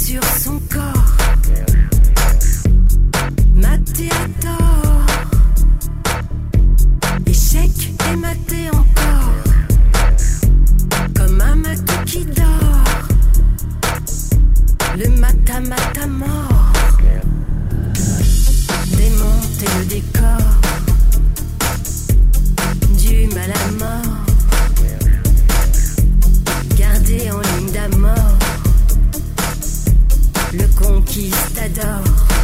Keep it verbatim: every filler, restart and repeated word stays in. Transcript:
sur son corps, maté à tort, échec et maté encore, comme un matou qui dort, le mata-mata mort, démonter le décor, du mal à mort, garder en ligne d'amour, le conquistador.